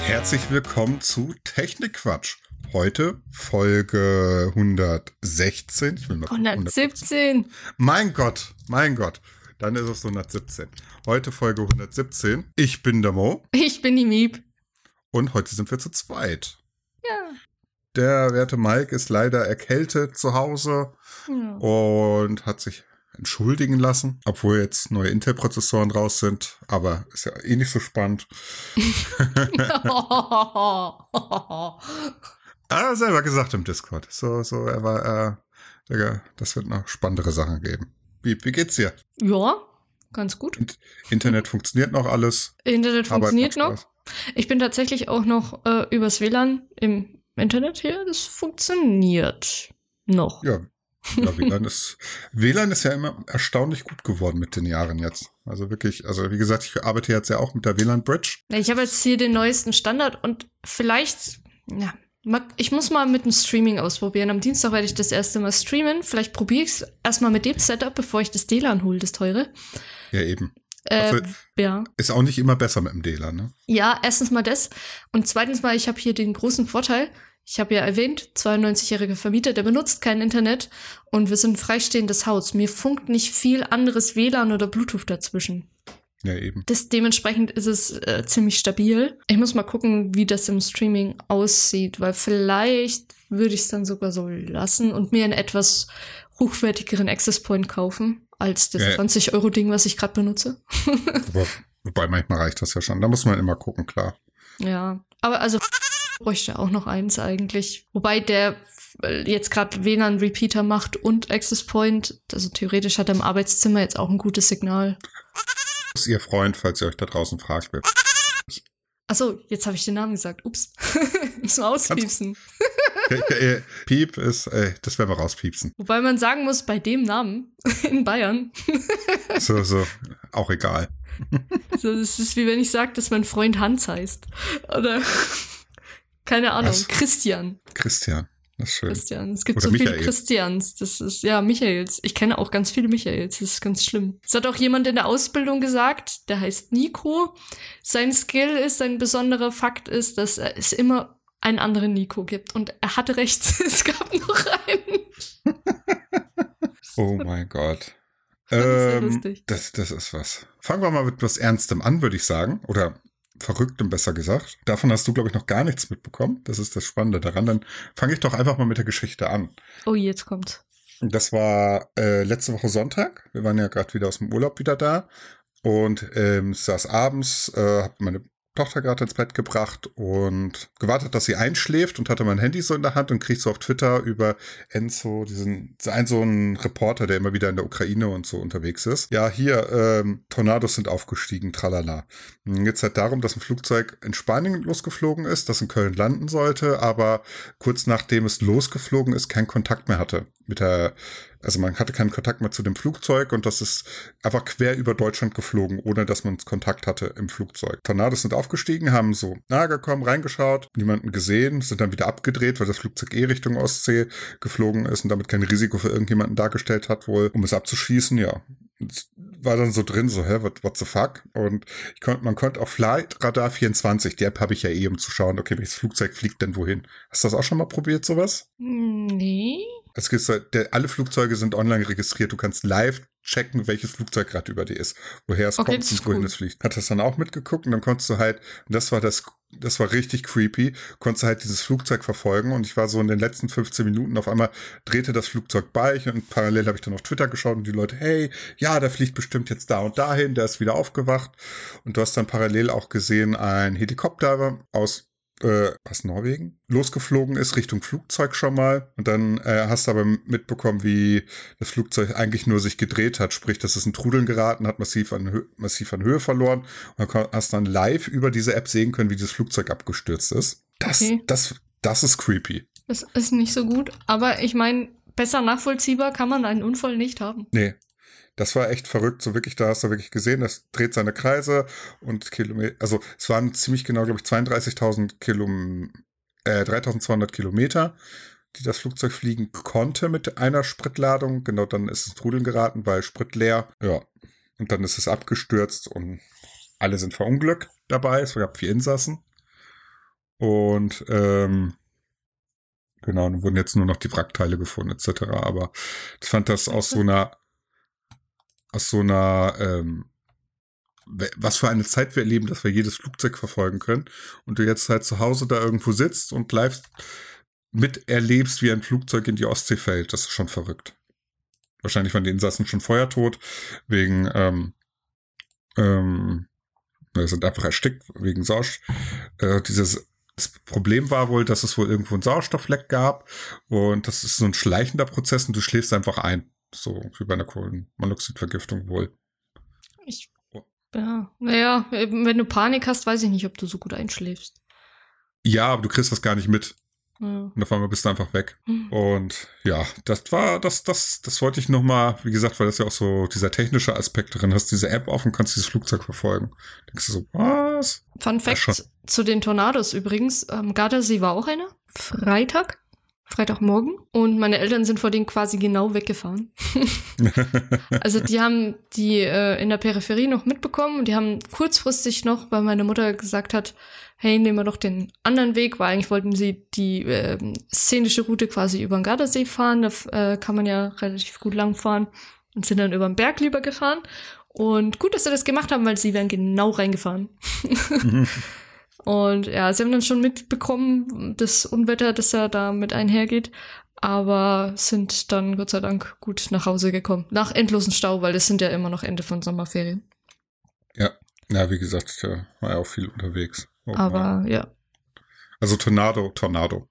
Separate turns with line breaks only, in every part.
Herzlich willkommen zu Technikquatsch. Heute Folge 116. Ich will mal
117.
Mein Gott. Dann ist es 117. Heute Folge 117. Ich bin der Mo.
Ich bin die Miep.
Und heute sind wir zu zweit.
Ja.
Der werte Mike ist leider erkältet zu Hause und hat sich entschuldigen lassen, obwohl jetzt neue Intel-Prozessoren raus sind, aber ist ja eh nicht so spannend. Selber gesagt im Discord. Er war, das wird noch spannendere Sachen geben. Wie geht's dir?
Ja, ganz gut.
Internet funktioniert noch alles.
Internet funktioniert noch. Ich bin tatsächlich auch noch übers WLAN im Internet hier. Das funktioniert noch.
Ja, WLAN ist ja immer erstaunlich gut geworden mit den Jahren jetzt. Also wirklich, wie gesagt, ich arbeite jetzt ja auch mit der WLAN-Bridge.
Ich habe jetzt hier den neuesten Standard und vielleicht, ich muss mal mit dem Streaming ausprobieren. Am Dienstag werde ich das erste Mal streamen. Vielleicht probiere ich es erstmal mit dem Setup, bevor ich das WLAN hole, das teure.
Ja, eben.
Ja.
Ist auch nicht immer besser mit dem WLAN, ne?
Ja, erstens mal das. Und zweitens mal, ich habe hier den großen Vorteil. Ich habe ja erwähnt, 92-jähriger Vermieter, der benutzt kein Internet und wir sind ein freistehendes Haus. Mir funkt nicht viel anderes WLAN oder Bluetooth dazwischen.
Ja, eben.
Dementsprechend ist es ziemlich stabil. Ich muss mal gucken, wie das im Streaming aussieht, weil vielleicht würde ich es dann sogar so lassen und mir einen etwas hochwertigeren Access Point kaufen, als das 20-Euro-Ding, was ich gerade benutze.
Wobei manchmal reicht das ja schon. Da muss man immer gucken, klar.
Ja, aber also bräuchte auch noch eins eigentlich. Wobei der jetzt gerade WLAN-Repeater macht und Access Point. Also theoretisch hat er im Arbeitszimmer jetzt auch ein gutes Signal.
Das ist Ihr Freund, falls ihr euch da draußen fragt.
Achso, jetzt habe ich den Namen gesagt. Ups. Müssen wir auspiepsen.
Piep ist, das werden wir rauspiepsen.
Wobei man sagen muss, bei dem Namen in Bayern.
So, auch egal.
So, das ist wie wenn ich sage, dass mein Freund Hans heißt. Oder keine Ahnung, was? Christian, das ist schön. Christian, es gibt oder so Michael. Viele Christians. Das ist, ja, Michaels. Ich kenne auch ganz viele Michaels, das ist ganz schlimm. Es hat auch jemand in der Ausbildung gesagt, der heißt Nico. Sein besonderer Fakt ist, dass es immer einen anderen Nico gibt. Und er hatte recht, es gab noch einen.
Oh mein Gott.
Das ist sehr lustig.
Das ist was. Fangen wir mal mit was Ernstem an, würde ich sagen. Oder Verrücktem, besser gesagt. Davon hast du, glaube ich, noch gar nichts mitbekommen. Das ist das Spannende daran. Dann fange ich doch einfach mal mit der Geschichte an.
Oh, jetzt kommt's.
Das war letzte Woche Sonntag. Wir waren ja gerade wieder aus dem Urlaub wieder da. Und saß abends, hab meine Tochter gerade ins Bett gebracht und gewartet, dass sie einschläft und hatte mein Handy so in der Hand und kriegt so auf Twitter über Enzo, so einen Reporter, der immer wieder in der Ukraine und so unterwegs ist. Ja, hier, Tornados sind aufgestiegen, tralala. Jetzt halt darum, dass ein Flugzeug in Spanien losgeflogen ist, das in Köln landen sollte, aber kurz nachdem es losgeflogen ist, keinen Kontakt mehr hatte also man hatte keinen Kontakt mehr zu dem Flugzeug und das ist einfach quer über Deutschland geflogen, ohne dass man Kontakt hatte im Flugzeug. Tornados sind aufgestiegen, haben so nahe gekommen, reingeschaut, niemanden gesehen, sind dann wieder abgedreht, weil das Flugzeug Richtung Ostsee geflogen ist und damit kein Risiko für irgendjemanden dargestellt hat, wohl, um es abzuschießen, ja. Es war dann so drin, so, what the fuck? Und man konnte auf Flight Radar 24, die App habe ich ja um zu schauen, okay, welches Flugzeug fliegt denn wohin? Hast du das auch schon mal probiert, sowas?
Nee.
Es gibt alle Flugzeuge sind online registriert. Du kannst live checken, welches Flugzeug gerade über dir ist, woher es kommt und wohin es fliegt. Hat das dann auch mitgeguckt und dann konntest du halt, und das war richtig creepy, konntest du halt dieses Flugzeug verfolgen und ich war so in den letzten 15 Minuten, auf einmal drehte das Flugzeug bei und parallel habe ich dann auf Twitter geschaut und die Leute, hey, ja, der fliegt bestimmt jetzt da und dahin, der ist wieder aufgewacht und du hast dann parallel auch gesehen, ein Helikopter aus Norwegen losgeflogen ist, Richtung Flugzeug schon mal. Und dann hast du aber mitbekommen, wie das Flugzeug eigentlich nur sich gedreht hat. Sprich, das ist in Trudeln geraten, hat massiv an Höhe verloren. Und dann hast dann live über diese App sehen können, wie dieses Flugzeug abgestürzt ist. Das ist creepy.
Das ist nicht so gut. Aber ich meine, besser nachvollziehbar kann man einen Unfall nicht haben.
Nee. Das war echt verrückt, so wirklich, da hast du wirklich gesehen, das dreht seine Kreise und Kilometer, also es waren ziemlich genau, glaube ich, 3200 Kilometer, die das Flugzeug fliegen konnte mit einer Spritladung. Genau, dann ist es in Trudeln geraten, weil Sprit leer, ja. Und dann ist es abgestürzt und alle sind verunglückt dabei, es gab 4 Insassen. Und genau, dann wurden jetzt nur noch die Wrackteile gefunden, etc. Aber ich fand das aus so einer was für eine Zeit wir erleben, dass wir jedes Flugzeug verfolgen können und du jetzt halt zu Hause da irgendwo sitzt und live miterlebst, wie ein Flugzeug in die Ostsee fällt. Das ist schon verrückt. Wahrscheinlich waren die Insassen schon feuertot, wegen wir sind einfach erstickt, wegen Sauerstoff. Das Problem war wohl, dass es wohl irgendwo einen Sauerstoffleck gab und das ist so ein schleichender Prozess und du schläfst einfach ein. So wie bei einer Kohlenmonoxidvergiftung wohl.
Naja, wenn du Panik hast, weiß ich nicht, ob du so gut einschläfst.
Ja, aber du kriegst das gar nicht mit. Ja. Und auf einmal bist du einfach weg. Und ja, das wollte ich nochmal, wie gesagt, weil das ja auch so dieser technische Aspekt drin hast, diese App auf und kannst dieses Flugzeug verfolgen. Denkst du so, was?
Fun Fact zu den Tornados übrigens. Gardasee war auch einer. Freitagmorgen. Und meine Eltern sind vor denen quasi genau weggefahren. Also die haben die in der Peripherie noch mitbekommen und die haben kurzfristig noch, weil meine Mutter gesagt hat, hey, nehmen wir doch den anderen Weg, weil eigentlich wollten sie die szenische Route quasi über den Gardasee fahren. Da kann man ja relativ gut lang fahren und sind dann über den Berg lieber gefahren. Und gut, dass sie das gemacht haben, weil sie wären genau reingefahren. Und ja, sie haben dann schon mitbekommen, das Unwetter, das ja da mit einhergeht, aber sind dann Gott sei Dank gut nach Hause gekommen. Nach endlosen Stau, weil das sind ja immer noch Ende von Sommerferien.
Ja, wie gesagt, war ja auch viel unterwegs.
Aber ja.
Also Tornado.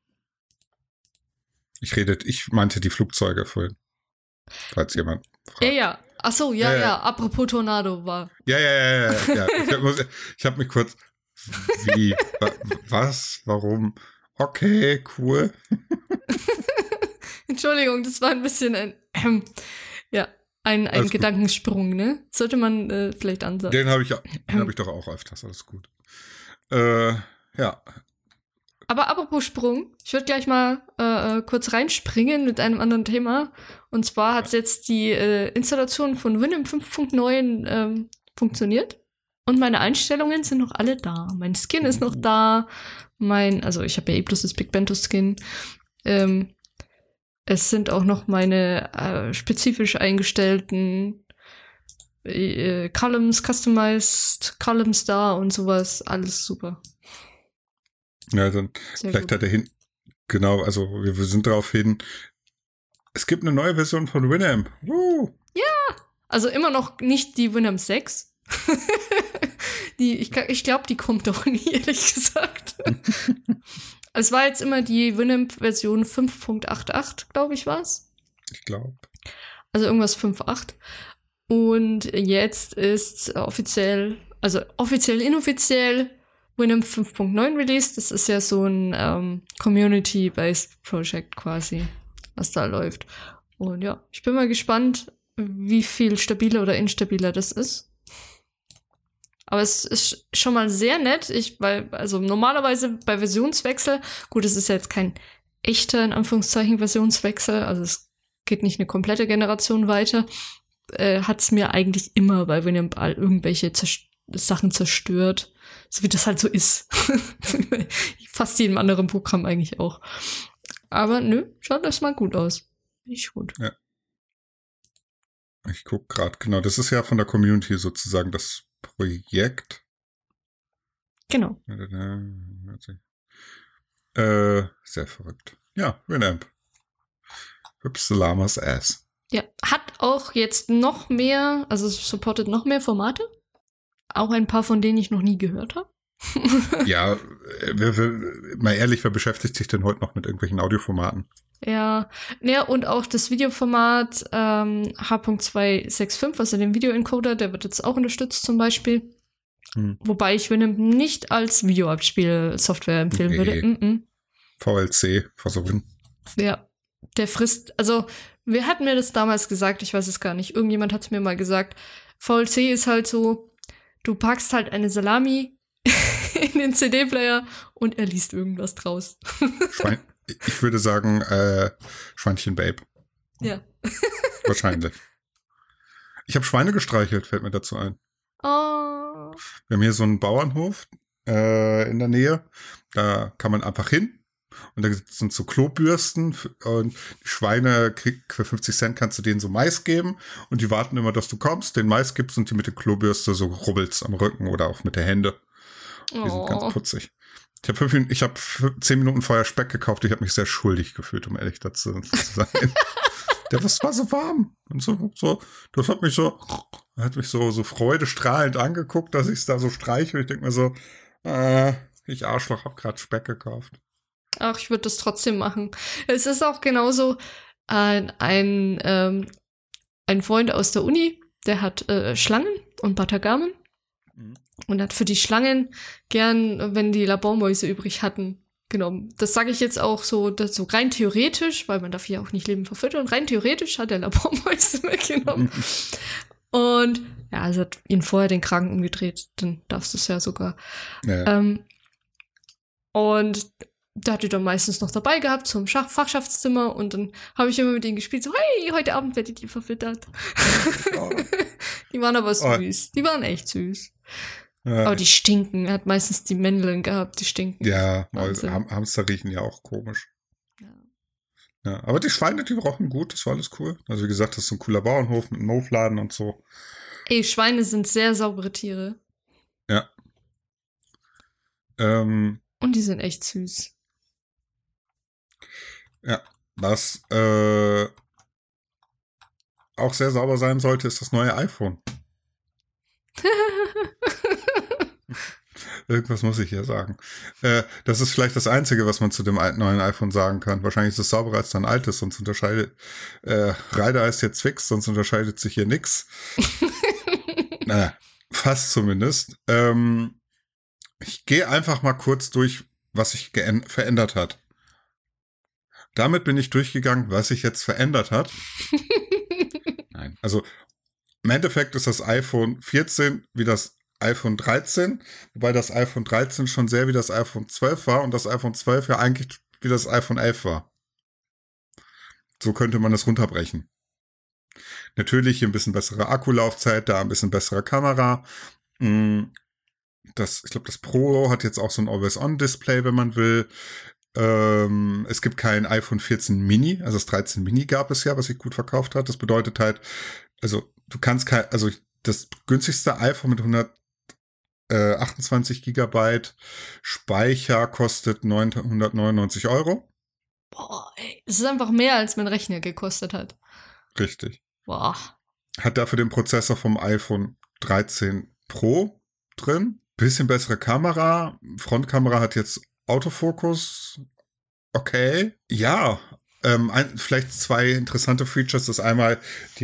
Ich meinte die Flugzeuge vorhin. Falls jemand fragt.
Ja. Ach so, ja. Apropos Tornado war.
Ja. Ich habe mich kurz. Wie? Was? Warum? Okay, cool.
Entschuldigung, das war ein bisschen ein Gedankensprung, ne? Sollte man vielleicht ansagen.
Den habe ich doch auch öfters, alles gut. Ja.
Aber apropos Sprung, ich würde gleich mal kurz reinspringen mit einem anderen Thema. Und zwar hat jetzt die Installation von Winamp 5.9 funktioniert. Und meine Einstellungen sind noch alle da. Mein Skin ist noch da. Also ich habe ja bloß das Big Bento Skin. Es sind auch noch meine spezifisch eingestellten Columns, Customized Columns da und sowas. Alles super.
Ja, dann sehr vielleicht gut. Hat er hin. Genau, also wir sind darauf hin. Es gibt eine neue Version von Winamp.
Ja, also immer noch nicht die Winamp 6. Ich glaube, die kommt doch nie, ehrlich gesagt. Es war jetzt immer die Winamp-Version 5.88, glaube ich, war's.
Ich glaube.
Also irgendwas 5.8. Und jetzt ist inoffiziell Winamp 5.9 released. Das ist ja so ein Community-based Project quasi, was da läuft. Und ja, ich bin mal gespannt, wie viel stabiler oder instabiler das ist. Aber es ist schon mal sehr nett, also normalerweise bei Versionswechsel, gut, es ist ja jetzt kein echter, in Anführungszeichen, Versionswechsel, also es geht nicht eine komplette Generation weiter, hat es mir eigentlich immer bei Winamp irgendwelche Sachen zerstört, so wie das halt so ist. Fast jedem anderen Programm eigentlich auch. Aber nö, schaut erstmal gut aus. Nicht gut.
Ja. Ich gucke gerade, genau, das ist ja von der Community sozusagen das Projekt.
Genau.
Sehr verrückt. Ja, Winamp. Hübsch Lamas Ass.
Ja, hat auch jetzt noch mehr, also es supportet noch mehr Formate. Auch ein paar, von denen ich noch nie gehört habe.
Ja, mal ehrlich, wer beschäftigt sich denn heute noch mit irgendwelchen Audioformaten?
Ja, und auch das Videoformat H.265, also den Videoencoder, der wird jetzt auch unterstützt zum Beispiel. Wobei ich Winamp nicht als Videoabspielsoftware empfehlen würde.
VLC, versuchen.
Ja, der frisst, also wer hat mir das damals gesagt? Ich weiß es gar nicht. Irgendjemand hat es mir mal gesagt. VLC ist halt so, du packst halt eine Salami in den CD-Player und er liest irgendwas draus.
Ich würde sagen, Schweinchen Babe.
Ja.
Wahrscheinlich. Ich habe Schweine gestreichelt, fällt mir dazu ein.
Oh.
Wir haben hier so einen Bauernhof, in der Nähe. Da kann man einfach hin. Und da sind so Klobürsten und die Schweine für 50 Cent kannst du denen so Mais geben und die warten immer, dass du kommst, den Mais gibst und die mit der Klobürste so rubbelst am Rücken oder auch mit der Hände. Die sind ganz putzig. Ich habe 10 Minuten vorher Speck gekauft. Ich habe mich sehr schuldig gefühlt, um ehrlich dazu zu sein. Das war so warm. Und so, das hat mich so freudestrahlend angeguckt, dass ich es da so streiche. Ich denke mir so, ich Arschloch, habe gerade Speck gekauft.
Ach, ich würde das trotzdem machen. Es ist auch genauso ein Freund aus der Uni, der hat Schlangen und Batagamen und hat für die Schlangen gern, wenn die Labormäuse übrig hatten, genommen. Das sage ich jetzt auch so rein theoretisch, weil man darf hier auch nicht Leben verfüttern. Rein theoretisch hat er Labormäuse mitgenommen. Und ja, also hat ihn vorher den Kragen umgedreht, dann darfst du es ja sogar. Ja. Und da hat die dann meistens noch dabei gehabt zum Fachschaftszimmer und dann habe ich immer mit denen gespielt, so, hey, heute Abend werdet ihr verfüttert. Oh. Die waren aber süß. Die waren echt süß. Ja. Aber die stinken. Er hat meistens die Männlein gehabt, die stinken.
Ja, Hamster riechen ja auch komisch. Ja, aber die Schweine, die rochen gut, das war alles cool. Also wie gesagt, das ist so ein cooler Bauernhof mit einem Hofladen und so.
Ey, Schweine sind sehr saubere Tiere.
Ja.
Und die sind echt süß.
Ja, was auch sehr sauber sein sollte, ist das neue iPhone. Irgendwas muss ich hier sagen. Das ist vielleicht das Einzige, was man zu dem neuen iPhone sagen kann. Wahrscheinlich ist es sauberer als dein altes, sonst unterscheidet Ryder ist jetzt fix, sonst unterscheidet sich hier nichts. Naja, fast zumindest. Ich gehe einfach mal kurz durch, was sich verändert hat. Damit bin ich durchgegangen, was sich jetzt verändert hat. Nein, also im Endeffekt ist das iPhone 14 wie das iPhone 13, wobei das iPhone 13 schon sehr wie das iPhone 12 war und das iPhone 12 ja eigentlich wie das iPhone 11 war. So könnte man das runterbrechen. Natürlich ein bisschen bessere Akkulaufzeit, da ein bisschen bessere Kamera. Ich glaube, das Pro hat jetzt auch so ein Always-On-Display, wenn man will. Es gibt kein iPhone 14 Mini, also das 13 Mini gab es ja, was sich gut verkauft hat. Das bedeutet halt, also du kannst das günstigste iPhone mit 128 Gigabyte Speicher kostet 999 €.
Boah, ey, das ist einfach mehr, als mein Rechner gekostet hat.
Richtig.
Boah.
Hat dafür den Prozessor vom iPhone 13 Pro drin. Bisschen bessere Kamera. Frontkamera hat jetzt Autofokus. Okay. Ja. Vielleicht 2 interessante Features. Das ist einmal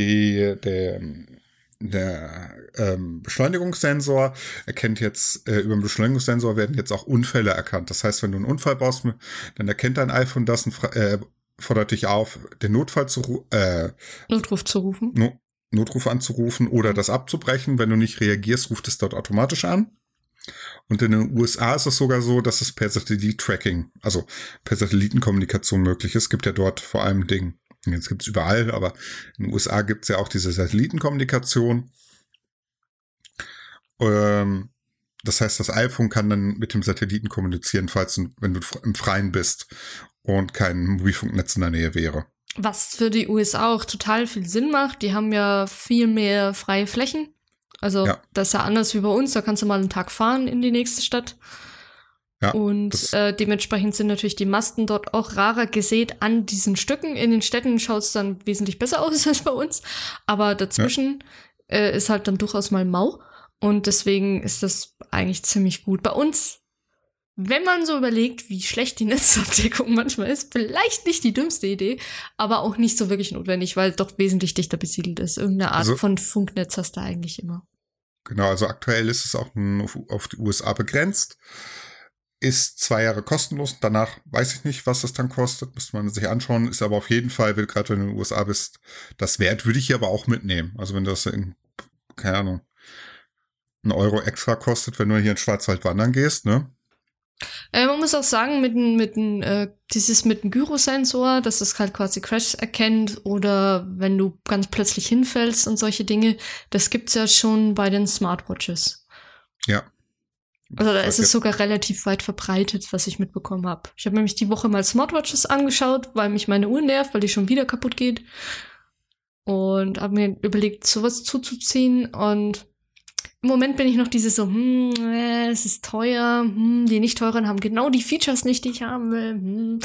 der Beschleunigungssensor erkennt jetzt, über den Beschleunigungssensor werden jetzt auch Unfälle erkannt. Das heißt, wenn du einen Unfall baust, dann erkennt dein iPhone das und fordert dich auf, den Notruf zu rufen. Notruf anzurufen oder das abzubrechen. Wenn du nicht reagierst, ruft es dort automatisch an. Und in den USA ist es sogar so, dass es per Satellit-Tracking, also per Satellitenkommunikation möglich ist. Es gibt ja dort vor allem jetzt gibt es überall, aber in den USA gibt es ja auch diese Satellitenkommunikation. Das heißt, das iPhone kann dann mit dem Satelliten kommunizieren, wenn du im Freien bist und kein Mobilfunknetz in der Nähe wäre.
Was für die USA auch total viel Sinn macht. Die haben ja viel mehr freie Flächen. Also ja. Das ist ja anders wie bei uns. Da kannst du mal einen Tag fahren in die nächste Stadt. Ja, und dementsprechend sind natürlich die Masten dort auch rarer gesät an diesen Stücken. In den Städten schaut es dann wesentlich besser aus als bei uns. Aber dazwischen ist halt dann durchaus mal mau. Und deswegen ist das eigentlich ziemlich gut. Bei uns, wenn man so überlegt, wie schlecht die Netzabdeckung manchmal ist, vielleicht nicht die dümmste Idee, aber auch nicht so wirklich notwendig, weil es doch wesentlich dichter besiedelt ist. Irgendeine Art von Funknetz hast du eigentlich immer.
Genau, also aktuell ist es auch auf die USA begrenzt. Ist 2 Jahre kostenlos. Danach weiß ich nicht, was das dann kostet. Müsste man sich anschauen. Ist aber auf jeden Fall, gerade wenn du in den USA bist, das wert, würde ich hier aber auch mitnehmen. Also wenn das keine Ahnung, €1 extra kostet, wenn du hier in Schwarzwald wandern gehst, ne?
Man muss auch sagen, mit dem Gyrosensor, dass es halt quasi Crash erkennt oder wenn du ganz plötzlich hinfällst und solche Dinge, das gibt's ja schon bei den Smartwatches.
Ja.
Also da ist es sogar relativ weit verbreitet, was ich mitbekommen habe. Ich habe nämlich die Woche mal Smartwatches angeschaut, weil mich meine Uhr nervt, weil die schon wieder kaputt geht. Und habe mir überlegt, sowas zuzuziehen. Und im Moment bin ich noch es ist teuer. Die nicht teuren haben genau die Features nicht, die ich haben will.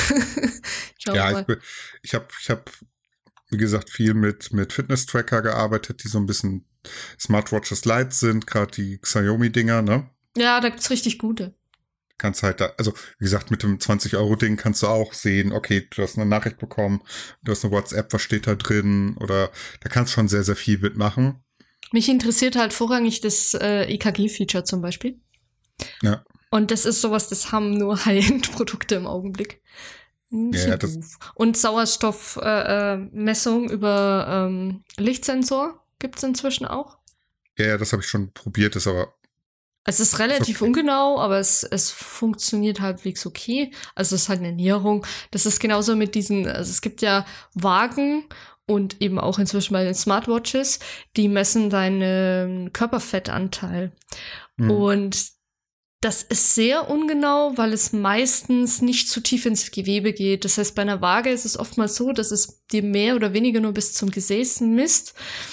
Ich hab, wie gesagt, viel mit Fitness-Tracker gearbeitet, die so ein bisschen Smartwatches Lite sind, gerade die Xiaomi-Dinger, ne?
Ja, da gibt's richtig gute.
Kannst halt also wie gesagt, mit dem 20-Euro-Ding kannst du auch sehen, okay, du hast eine Nachricht bekommen, du hast eine WhatsApp, was steht da drin, oder da kannst du schon sehr, sehr viel mitmachen.
Mich interessiert halt vorrangig das EKG-Feature zum Beispiel.
Ja.
Und das ist sowas, das haben nur High-End-Produkte im Augenblick. Ja, und Sauerstoffmessung über Lichtsensor gibt's inzwischen auch.
Ja, das habe ich schon probiert, ist aber
es ist relativ ungenau, aber es funktioniert halbwegs okay. Also es ist halt eine Näherung. Das ist genauso mit also es gibt ja Wagen und eben auch inzwischen bei den Smartwatches, die messen deinen Körperfettanteil. Und das ist sehr ungenau, weil es meistens nicht zu tief ins Gewebe geht. Das heißt, bei einer Waage ist es oftmals so, dass es dir mehr oder weniger nur bis zum Gesäß misst.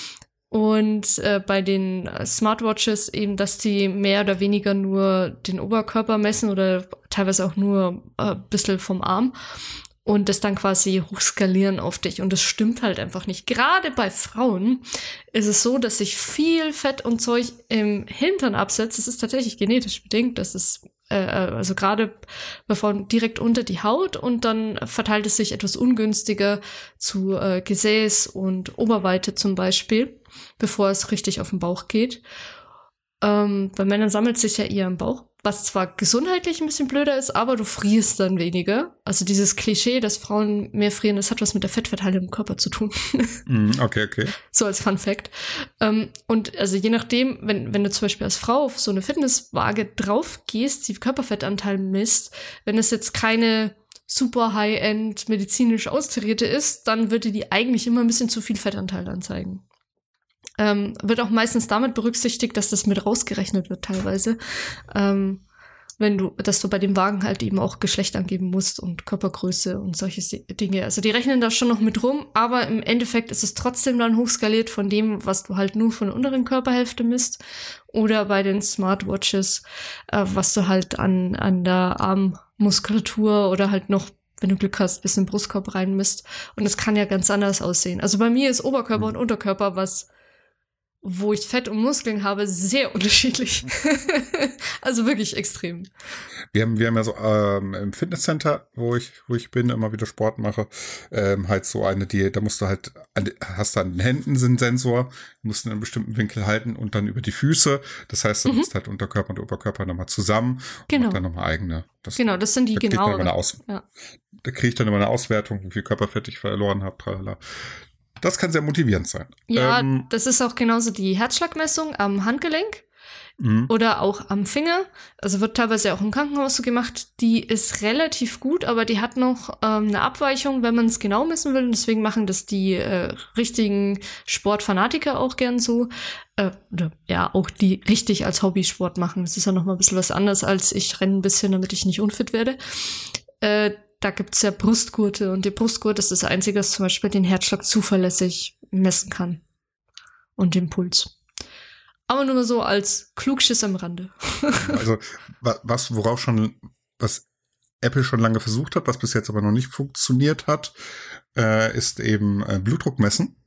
Und bei den Smartwatches eben, dass die mehr oder weniger nur den Oberkörper messen oder teilweise auch nur ein bisschen vom Arm und das dann quasi hochskalieren auf dich. Und das stimmt halt einfach nicht. Gerade bei Frauen ist es so, dass sich viel Fett und Zeug im Hintern absetzt. Das ist tatsächlich genetisch bedingt. Das ist also gerade bei Frauen direkt unter die Haut und dann verteilt es sich etwas ungünstiger zu Gesäß und Oberweite zum Beispiel, bevor es richtig auf den Bauch geht. Bei Männern sammelt sich ja eher im Bauch, was zwar gesundheitlich ein bisschen blöder ist, aber du frierst dann weniger. Also dieses Klischee, dass Frauen mehr frieren, das hat was mit der Fettverteilung im Körper zu tun.
Okay.
So als Fun Fact. Und also je nachdem, wenn du zum Beispiel als Frau auf so eine Fitnesswaage drauf gehst, die Körperfettanteil misst, wenn es jetzt keine super High-End medizinisch austarierte ist, dann würde die eigentlich immer ein bisschen zu viel Fettanteil anzeigen. Wird auch meistens damit berücksichtigt, dass das mit rausgerechnet wird teilweise. Dass du bei dem Wagen halt eben auch Geschlecht angeben musst und Körpergröße und solche Dinge. Also die rechnen da schon noch mit rum, aber im Endeffekt ist es trotzdem dann hochskaliert von dem, was du halt nur von der unteren Körperhälfte misst. Oder bei den Smartwatches, was du halt an der Armmuskulatur oder halt noch, wenn du Glück hast, bis in den Brustkorb reinmisst. Und es kann ja ganz anders aussehen. Also bei mir ist Oberkörper und Unterkörper wo ich Fett und Muskeln habe, sehr unterschiedlich. Also wirklich extrem.
Wir haben ja so im Fitnesscenter, wo ich bin, immer wieder Sport mache, halt so eine, da musst du halt, hast du an den Händen einen Sensor, musst in einem bestimmten Winkel halten und dann über die Füße. Das heißt, du bist halt Unterkörper und Oberkörper nochmal zusammen und dann nochmal eigene.
Das sind die genau.
Da kriege ich dann immer eine Auswertung, wie viel Körperfett ich verloren habe, tralala. Das kann sehr motivierend sein.
Ja, das ist auch genauso die Herzschlagmessung am Handgelenk oder auch am Finger. Also wird teilweise auch im Krankenhaus so gemacht. Die ist relativ gut, aber die hat noch eine Abweichung, wenn man es genau messen will. Und deswegen machen das die richtigen Sportfanatiker auch gern so. Oder ja, auch die richtig als Hobbysport machen. Das ist ja noch mal ein bisschen was anderes, als ich renne ein bisschen, damit ich nicht unfit werde. Da gibt's ja Brustgurte und der Brustgurt ist das Einzige, das zum Beispiel den Herzschlag zuverlässig messen kann. Und den Puls. Aber nur so als Klugschiss am Rande.
Also, was Apple schon lange versucht hat, was bis jetzt aber noch nicht funktioniert hat, ist eben Blutdruck messen.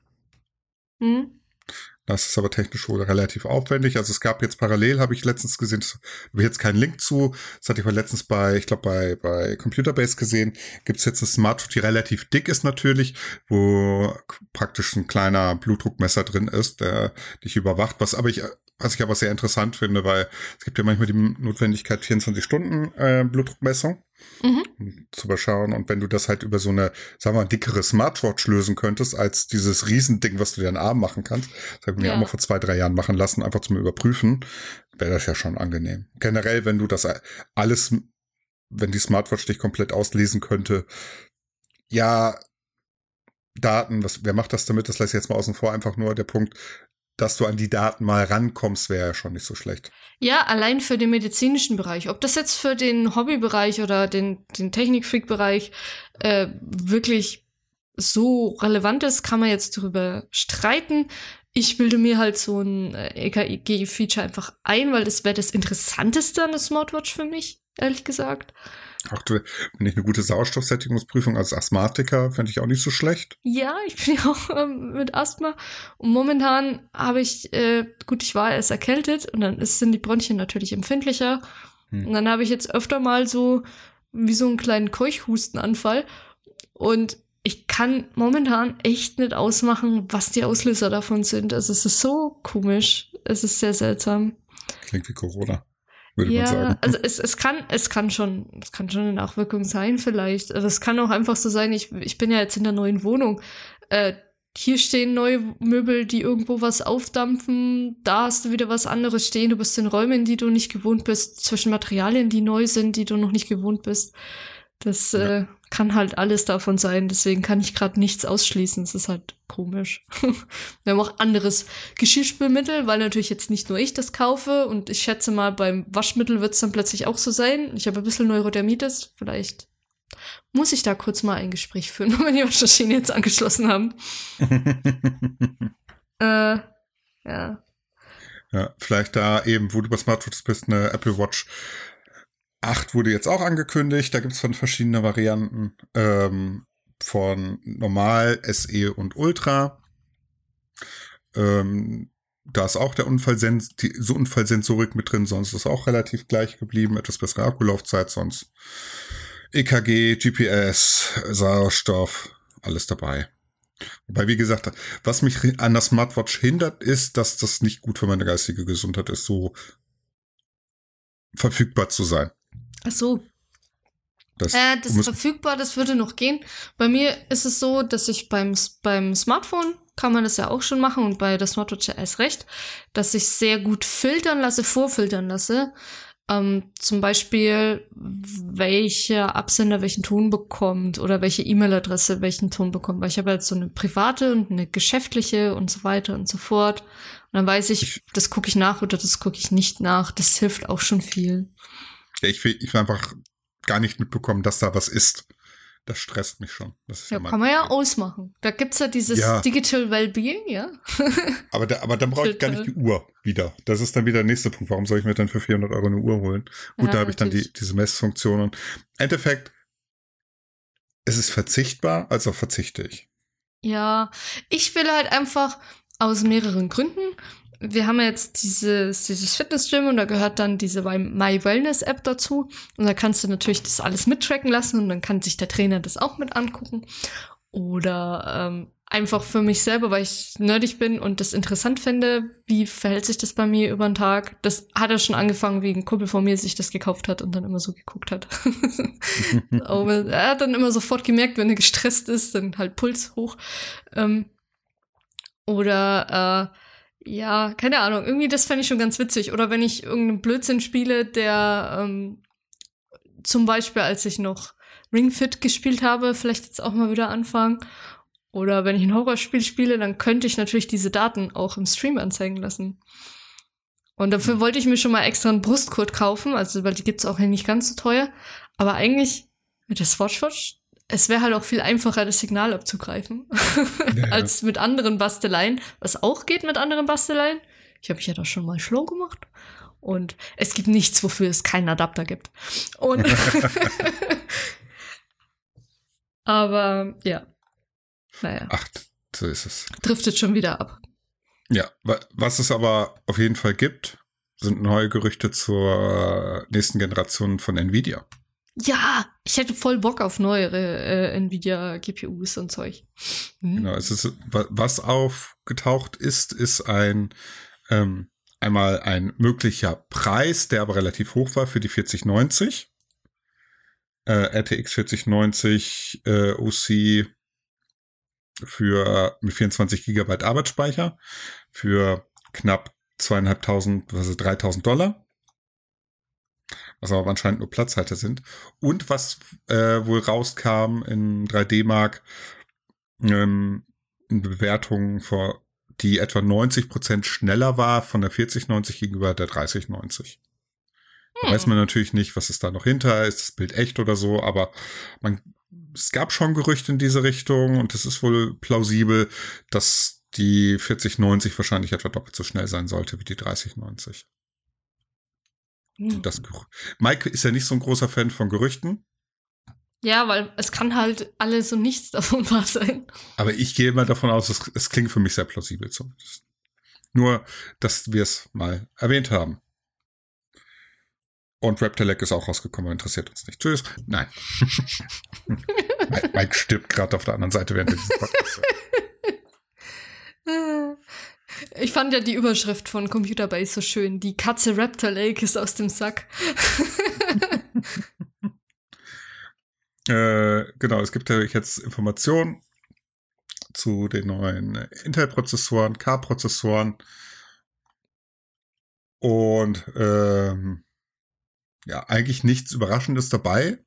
Das ist aber technisch wohl relativ aufwendig. Also es gab jetzt parallel, habe ich letztens gesehen, habe ich jetzt keinen Link zu, das hatte ich mal letztens bei Computerbase gesehen, gibt es jetzt eine Smartwatch, die relativ dick ist natürlich, wo praktisch ein kleiner Blutdruckmesser drin ist, der dich überwacht, was ich aber sehr interessant finde, weil es gibt ja manchmal die Notwendigkeit 24 Stunden Blutdruckmessung. Zu überschauen. Und wenn du das halt über so eine, sagen wir mal, dickere Smartwatch lösen könntest, als dieses Riesending, was du dir an den Arm machen kannst, das habe ich mir auch mal vor 2-3 Jahren machen lassen, einfach zum Überprüfen, wäre das ja schon angenehm. Generell, wenn du das alles, wenn die Smartwatch dich komplett auslesen könnte, ja, Daten, wer macht das damit? Das lasse ich jetzt mal außen vor, einfach nur der Punkt, dass du an die Daten mal rankommst, wäre ja schon nicht so schlecht.
Ja, allein für den medizinischen Bereich. Ob das jetzt für den Hobbybereich oder den Technik-Freak-Bereich wirklich so relevant ist, kann man jetzt darüber streiten. Ich bilde mir halt so ein EKG-Feature einfach ein, weil das wäre das Interessanteste an der Smartwatch für mich, ehrlich gesagt.
Ach du, wenn ich eine gute Sauerstoffsättigungsprüfung als Asthmatiker, fände ich auch nicht so schlecht.
Ja, ich bin ja auch mit Asthma. Und momentan habe ich, ich war erst erkältet und dann sind die Bronchien natürlich empfindlicher. Und dann habe ich jetzt öfter mal so wie so einen kleinen Keuchhustenanfall. Und ich kann momentan echt nicht ausmachen, was die Auslöser davon sind. Also es ist so komisch. Es ist sehr seltsam.
Klingt wie Corona, würde man sagen.
Also es kann schon eine Nachwirkung sein vielleicht. Also es kann auch einfach so sein, ich bin ja jetzt in der neuen Wohnung. Hier stehen neue Möbel, die irgendwo was aufdampfen. Da hast du wieder was anderes stehen. Du bist in Räumen, die du nicht gewohnt bist, zwischen Materialien, die neu sind, die du noch nicht gewohnt bist. Das kann halt alles davon sein. Deswegen kann ich gerade nichts ausschließen. Es ist halt komisch. Wir haben auch anderes Geschirrspülmittel, weil natürlich jetzt nicht nur ich das kaufe. Und ich schätze mal, beim Waschmittel wird es dann plötzlich auch so sein. Ich habe ein bisschen Neurodermitis. Vielleicht muss ich da kurz mal ein Gespräch führen, wenn die Waschmaschine jetzt angeschlossen haben. Ja.
Ja, vielleicht da eben, wo du bei Smartwatches bist, eine Apple Watch 8 wurde jetzt auch angekündigt. Da gibt es von verschiedene Varianten. Von Normal, SE und Ultra. Da ist auch der Unfallsensorik mit drin, sonst ist auch relativ gleich geblieben. Etwas bessere Akkulaufzeit, sonst EKG, GPS, Sauerstoff, alles dabei. Wobei, wie gesagt, was mich an der Smartwatch hindert, ist, dass das nicht gut für meine geistige Gesundheit ist, so verfügbar zu sein.
Ach so. Das verfügbar, das würde noch gehen. Bei mir ist es so, dass ich beim Smartphone kann man das ja auch schon machen und bei der Smartwatch ja erst recht, dass ich sehr gut vorfiltern lasse. Zum Beispiel, welcher Absender welchen Ton bekommt oder welche E-Mail-Adresse welchen Ton bekommt. Weil ich habe jetzt so eine private und eine geschäftliche und so weiter und so fort. Und dann weiß ich, das gucke ich nach oder das gucke ich nicht nach. Das hilft auch schon viel.
Ja, ich will einfach gar nicht mitbekommen, dass da was ist. Das stresst mich schon. Das ist
kann man ja ausmachen. Da gibt's ja dieses Digital Wellbeing, ja.
aber dann brauche ich gar nicht die Uhr wieder. Das ist dann wieder der nächste Punkt. Warum soll ich mir dann für 400 € eine Uhr holen? Gut, ja, da habe ich dann diese Messfunktion. Und im Endeffekt, es ist verzichtbar, also verzichte ich.
Ja, ich will halt einfach aus mehreren Gründen. Wir haben jetzt dieses Fitnessgym und da gehört dann diese My Wellness App dazu. Und da kannst du natürlich das alles mittracken lassen und dann kann sich der Trainer das auch mit angucken. Oder einfach für mich selber, weil ich nerdig bin und das interessant finde, wie verhält sich das bei mir über den Tag. Das hat ja schon angefangen, wie ein Kumpel von mir sich das gekauft hat und dann immer so geguckt hat. Aber er hat dann immer sofort gemerkt, wenn er gestresst ist, dann halt Puls hoch. Ja, keine Ahnung. Irgendwie, das fände ich schon ganz witzig. Oder wenn ich irgendeinen Blödsinn spiele, der zum Beispiel, als ich noch Ring Fit gespielt habe, vielleicht jetzt auch mal wieder anfangen. Oder wenn ich ein Horrorspiel spiele, dann könnte ich natürlich diese Daten auch im Stream anzeigen lassen. Und dafür wollte ich mir schon mal extra einen Brustgurt kaufen, also weil die gibt's auch nicht ganz so teuer. Aber eigentlich mit der Smartwatch, es wäre halt auch viel einfacher, das Signal abzugreifen, als mit anderen Basteleien. Was auch geht mit anderen Basteleien. Ich habe mich ja da schon mal schlau gemacht. Und es gibt nichts, wofür es keinen Adapter gibt. Und aber, ja. Naja.
Ach, so ist es.
Driftet schon wieder ab.
Ja, was es aber auf jeden Fall gibt, sind neue Gerüchte zur nächsten Generation von Nvidia.
Ja, ich hätte voll Bock auf neuere Nvidia-GPUs und Zeug.
Genau, es ist, was aufgetaucht ist einmal ein möglicher Preis, der aber relativ hoch war für die 4090. RTX 4090 OC mit 24 GB Arbeitsspeicher für knapp $2.500, was aber anscheinend nur Platzhalter sind. Und was wohl rauskam in 3D-Mark, in Bewertungen vor die etwa 90% schneller war von der 4090 gegenüber der 3090. Da weiß man natürlich nicht, was ist da noch hinter, ist das Bild echt oder so, aber es gab schon Gerüchte in diese Richtung und es ist wohl plausibel, dass die 4090 wahrscheinlich etwa doppelt so schnell sein sollte wie die 3090. Mike ist ja nicht so ein großer Fan von Gerüchten.
Ja, weil es kann halt alles und nichts davon wahr sein.
Aber ich gehe mal davon aus, es klingt für mich sehr plausibel zumindest. Nur, dass wir es mal erwähnt haben. Und Reptilec ist auch rausgekommen, interessiert uns nicht. Tschüss. Nein. Mike stirbt gerade auf der anderen Seite, während wir diesen Podcast
hören. Ich fand ja die Überschrift von Computerbase so schön. Die Katze Reptilec ist aus dem Sack.
Genau, es gibt ja jetzt Informationen zu den neuen Intel-Prozessoren, K-Prozessoren. Und ja, eigentlich nichts Überraschendes dabei.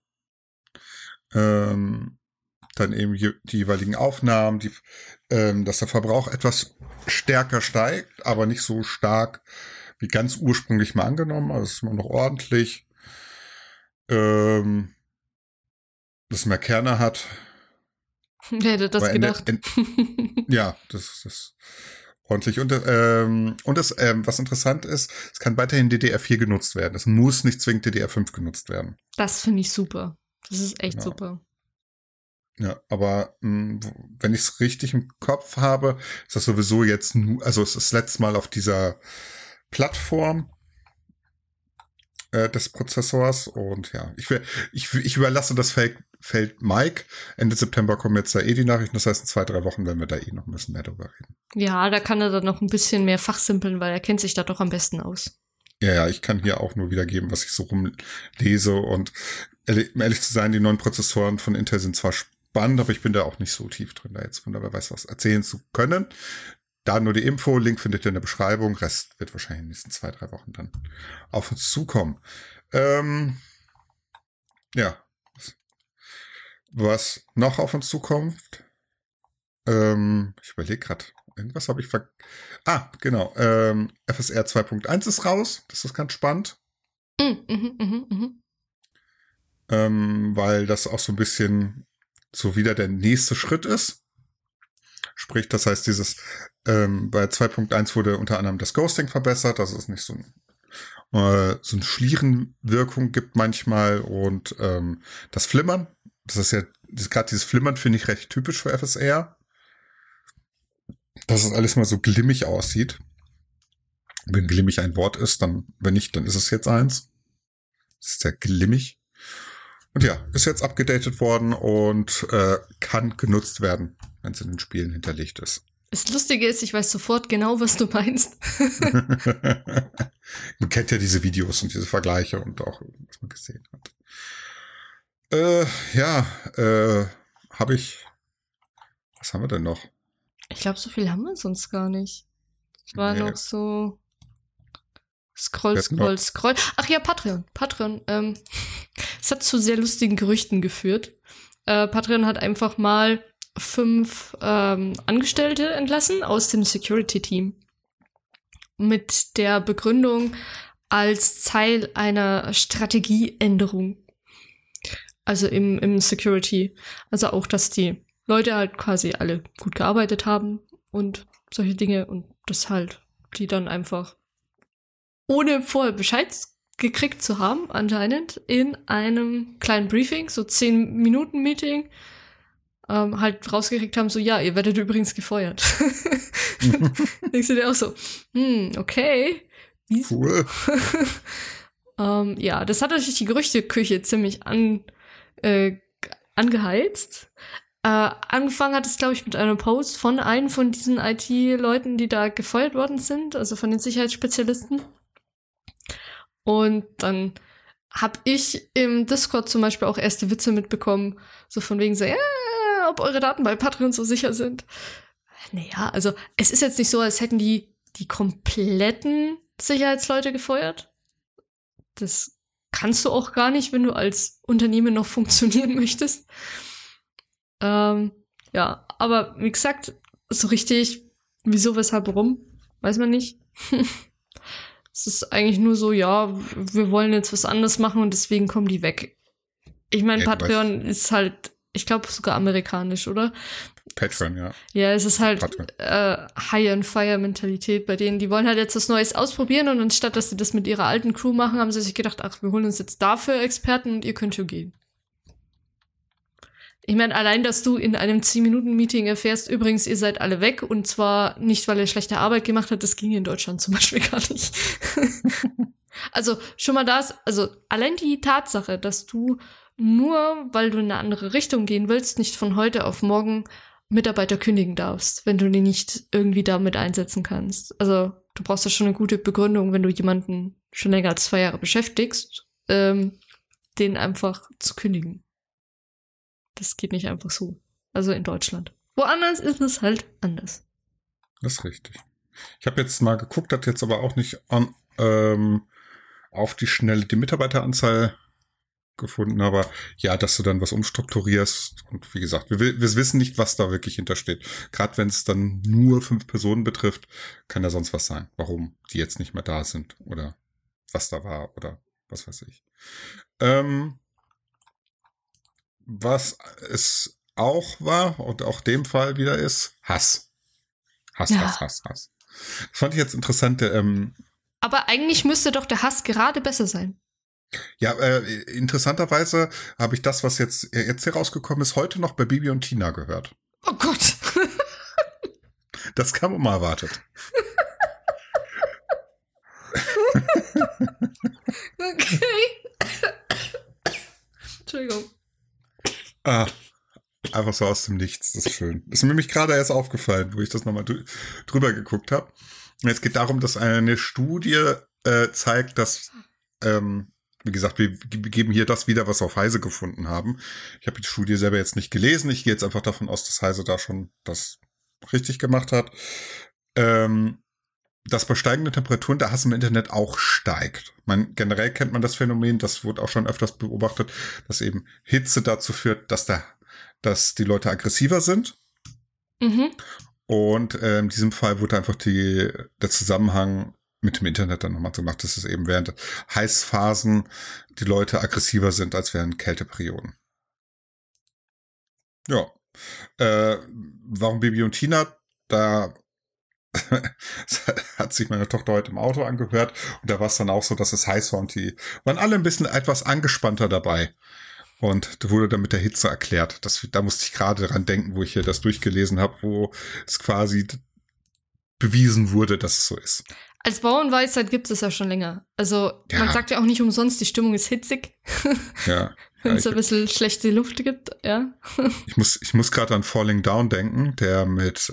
Dann eben die jeweiligen Aufnahmen, dass der Verbrauch etwas stärker steigt, aber nicht so stark wie ganz ursprünglich mal angenommen. Also es ist immer noch ordentlich. Dass mehr Kerne hat.
Wer hätte das gedacht?
Ja, das ist ordentlich. Und was interessant ist, es kann weiterhin DDR4 genutzt werden. Es muss nicht zwingend DDR5 genutzt werden.
Das finde ich super. Das ist echt super.
Ja, aber wenn ich es richtig im Kopf habe, ist das sowieso jetzt also es ist das letzte Mal auf dieser Plattform des Prozessors und ja, ich überlasse das Feld Mike. Ende September kommen jetzt da die Nachrichten, das heißt in 2-3 Wochen werden wir da noch ein bisschen mehr drüber reden.
Ja, da kann er dann noch ein bisschen mehr fachsimpeln, weil er kennt sich da doch am besten aus.
Ja, ich kann hier auch nur wiedergeben, was ich so rumlese und um ehrlich zu sein, die neuen Prozessoren von Intel sind zwar spannend, aber ich bin da auch nicht so tief drin, da jetzt wunderbar weiß, was erzählen zu können. Da nur die Info, Link findet ihr in der Beschreibung, Rest wird wahrscheinlich in den nächsten 2-3 Wochen dann auf uns zukommen. Ja, was noch auf uns zukommt, ich überlege gerade, irgendwas habe ich genau, FSR 2.1 ist raus, das ist ganz spannend. Weil das auch so ein bisschen so wieder der nächste Schritt ist. Sprich, das heißt, bei 2.1 wurde unter anderem das Ghosting verbessert, dass es nicht so eine Schlierenwirkung gibt manchmal und das Flimmern. Das ist ja, gerade dieses Flimmern finde ich recht typisch für FSR. Dass es alles mal so glimmig aussieht. Wenn glimmig ein Wort ist, wenn nicht, dann ist es jetzt eins. Das ist sehr glimmig. Und ja, ist jetzt abgedatet worden und kann genutzt werden, wenn es in den Spielen hinterlegt ist.
Das Lustige ist, ich weiß sofort genau, was du meinst.
Man kennt ja diese Videos und diese Vergleiche und auch, was man gesehen hat. Was haben wir denn noch?
Ich glaube, so viel haben wir sonst gar nicht. Es war noch so Scroll. Ach ja, Patreon. Es hat zu sehr lustigen Gerüchten geführt. Patreon hat einfach mal 5 Angestellte entlassen aus dem Security-Team. Mit der Begründung als Teil einer Strategieänderung. Also im Security. Also auch, dass die Leute halt quasi alle gut gearbeitet haben und solche Dinge und das halt, die dann einfach ohne vorher Bescheid gekriegt zu haben, anscheinend, in einem kleinen Briefing, so 10-Minuten-Meeting, halt rausgekriegt haben, so, ja, ihr werdet übrigens gefeuert. Denkst du dir auch so, okay.
Cool.
Ja, das hat natürlich die Gerüchteküche ziemlich angeheizt. Angefangen hat es, glaube ich, mit einem Post von einem von diesen IT-Leuten, die da gefeuert worden sind, also von den Sicherheitsspezialisten. Und dann habe ich im Discord zum Beispiel auch erste Witze mitbekommen, so von wegen so, ja, ob eure Daten bei Patreon so sicher sind. Naja, also es ist jetzt nicht so, als hätten die kompletten Sicherheitsleute gefeuert. Das kannst du auch gar nicht, wenn du als Unternehmen noch funktionieren möchtest. Ja, aber wie gesagt, so richtig Wieso, weshalb, warum? Weiß man nicht. Es ist eigentlich nur so, ja, wir wollen jetzt was anderes machen und deswegen kommen die weg. Ich meine, Patreon ist halt, ich glaube, sogar amerikanisch, oder?
Patreon, ja.
Ja, es ist halt High-on-Fire-Mentalität bei denen. Die wollen halt jetzt was Neues ausprobieren und anstatt, dass sie das mit ihrer alten Crew machen, haben sie sich gedacht, ach, wir holen uns jetzt dafür Experten und ihr könnt schon gehen. Ich meine, allein, dass du in einem 10-Minuten-Meeting erfährst, übrigens, ihr seid alle weg und zwar nicht, weil ihr schlechte Arbeit gemacht habt, das ging in Deutschland zum Beispiel gar nicht. Also schon mal allein die Tatsache, dass du nur, weil du in eine andere Richtung gehen willst, nicht von heute auf morgen Mitarbeiter kündigen darfst, wenn du die nicht irgendwie damit einsetzen kannst. Also du brauchst ja schon eine gute Begründung, wenn du jemanden schon länger als 2 Jahre beschäftigst, den einfach zu kündigen. Das geht nicht einfach so. Also in Deutschland. Woanders ist es halt anders.
Das ist richtig. Ich habe jetzt mal geguckt, hat jetzt aber auch nicht auf die Schnelle die Mitarbeiteranzahl gefunden, aber ja, dass du dann was umstrukturierst und wie gesagt, wir wissen nicht, was da wirklich hintersteht. Gerade wenn es dann nur 5 Personen betrifft, kann ja sonst was sein, warum die jetzt nicht mehr da sind oder was da war oder was weiß ich. Was es auch war und auch dem Fall wieder ist, Hass. Hass. Das fand ich jetzt interessant.
Aber eigentlich müsste doch der Hass gerade besser sein.
Ja, interessanterweise habe ich das, was jetzt hier rausgekommen ist, heute noch bei Bibi und Tina gehört.
Oh Gott.
Das kam unerwartet.
Okay. Entschuldigung.
Einfach so aus dem Nichts, das ist schön. Das ist mir nämlich gerade erst aufgefallen, wo ich das nochmal drüber geguckt habe. Es geht darum, dass eine Studie zeigt, dass, wie gesagt, wir geben hier das wieder, was wir auf Heise gefunden haben. Ich habe die Studie selber jetzt nicht gelesen. Ich gehe jetzt einfach davon aus, dass Heise da schon das richtig gemacht hat. Dass bei steigenden Temperaturen der Hass im Internet auch steigt. Generell kennt man das Phänomen, das wurde auch schon öfters beobachtet, dass eben Hitze dazu führt, dass die Leute aggressiver sind.
Mhm.
Und in diesem Fall wurde einfach der Zusammenhang mit dem Internet dann nochmal gemacht, dass es eben während Heißphasen die Leute aggressiver sind als während Kälteperioden. Ja. Warum Bibi und Tina? Da hat sich meine Tochter heute im Auto angehört und da war es dann auch so, dass es heiß war und die waren alle ein bisschen etwas angespannter dabei. Und da wurde dann mit der Hitze erklärt. Da musste ich gerade dran denken, wo ich hier das durchgelesen habe, wo es quasi bewiesen wurde, dass es so ist.
Als Bauernweisheit gibt es ja schon länger. Also man sagt ja auch nicht umsonst, die Stimmung ist hitzig.
Ja.
Wenn es ein bisschen schlechte Luft gibt, ja.
Ich muss gerade an Falling Down denken, der mit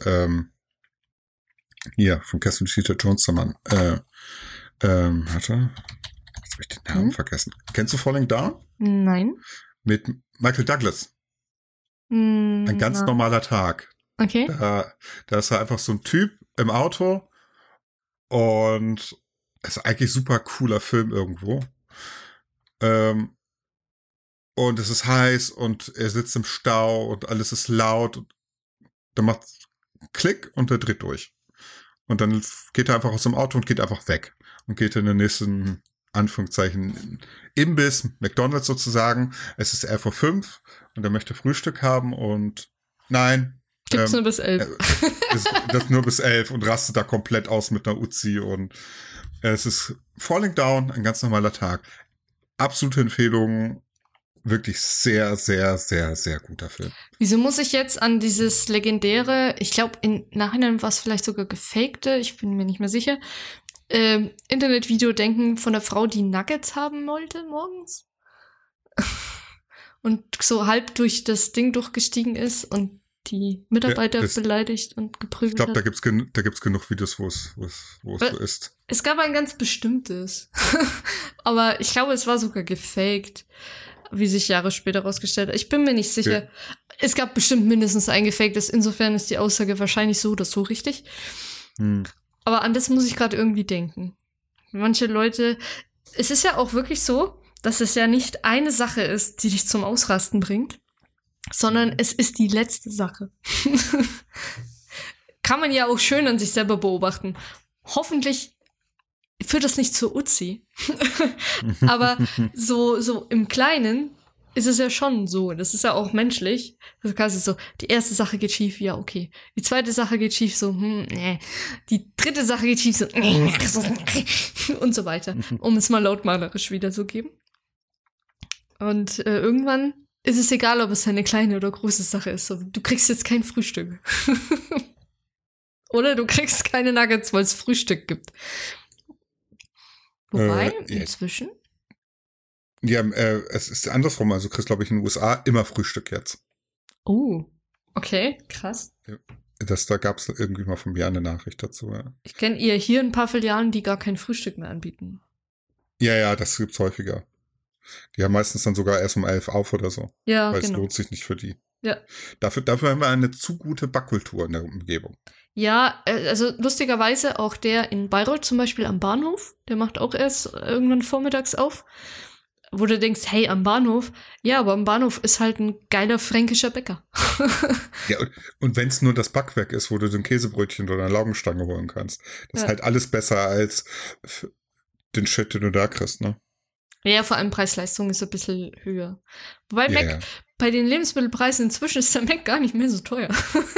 hier, von Catherine Zeta-Jones, warte, jetzt habe ich den Namen vergessen. Kennst du Falling Down?
Nein.
Mit Michael Douglas. Ein ganz normaler Tag.
Okay.
Da ist er einfach so ein Typ im Auto und es ist eigentlich super cooler Film irgendwo. Und es ist heiß und er sitzt im Stau und alles ist laut. Und dann macht Klick und er dreht durch. Und dann geht er einfach aus dem Auto und geht einfach weg. Und geht in den nächsten, Anführungszeichen, Imbiss, McDonald's sozusagen. Es ist 11:05 Uhr und er möchte Frühstück haben und nein.
Gibt's nur bis 11.
Das nur bis 11 und rastet da komplett aus mit einer Uzi und es ist Falling Down, ein ganz normaler Tag. Absolute Empfehlung. Wirklich sehr, sehr, sehr, sehr guter Film.
Wieso muss ich jetzt an dieses legendäre, ich glaube, im Nachhinein war es vielleicht sogar gefakte, ich bin mir nicht mehr sicher, Internetvideo denken von der Frau, die Nuggets haben wollte morgens? Und so halb durch das Ding durchgestiegen ist und die Mitarbeiter beleidigt und geprügelt hat.
Ich glaube, da gibt's genug Videos, wo es so ist.
Es gab ein ganz bestimmtes. Aber ich glaube, es war sogar gefaked, wie sich Jahre später rausgestellt hat. Ich bin mir nicht sicher. Ja. Es gab bestimmt mindestens ein gefaktes. Insofern ist die Aussage wahrscheinlich so oder so richtig. Aber an das muss ich gerade irgendwie denken. Manche Leute, es ist ja auch wirklich so, dass es ja nicht eine Sache ist, die dich zum Ausrasten bringt, sondern es ist die letzte Sache. kann man ja auch schön an sich selber beobachten. Hoffentlich führt das nicht zur Uzi. Aber so im Kleinen ist es ja schon so. Das ist ja auch menschlich. Das ist quasi so, die erste Sache geht schief, ja, okay. Die zweite Sache geht schief, so, nee. Die dritte Sache geht schief, so, und so weiter. Um es mal lautmalerisch wiederzugeben. Und irgendwann ist es egal, ob es eine kleine oder große Sache ist. So, du kriegst jetzt kein Frühstück. Oder du kriegst keine Nuggets, weil es Frühstück gibt. Wobei, inzwischen?
Ja, es ist andersrum. Also du kriegst, glaube ich, in den USA immer Frühstück jetzt.
Oh, okay, krass.
Da gab es irgendwie mal von mir eine Nachricht dazu. Ja.
Ich kenne eher hier ein paar Filialen, die gar kein Frühstück mehr anbieten.
Ja, das gibt's häufiger. Die haben meistens dann sogar erst um 11 auf oder so.
Ja,
weil
genau.
Es lohnt sich nicht für die.
Ja.
Dafür haben wir eine zu gute Backkultur in der Umgebung.
Ja, also lustigerweise auch der in Bayreuth zum Beispiel am Bahnhof, der macht auch erst irgendwann vormittags auf, wo du denkst, hey, am Bahnhof, ja, aber am Bahnhof ist halt ein geiler fränkischer Bäcker.
Ja, und wenn es nur das Backwerk ist, wo du den Käsebrötchen oder eine Laugenstange holen kannst, das ist halt alles besser als den Shit, den du da kriegst, ne?
Ja, vor allem Preis-Leistung ist ein bisschen höher. Wobei Mac, bei den Lebensmittelpreisen inzwischen ist der Mac gar nicht mehr so teuer.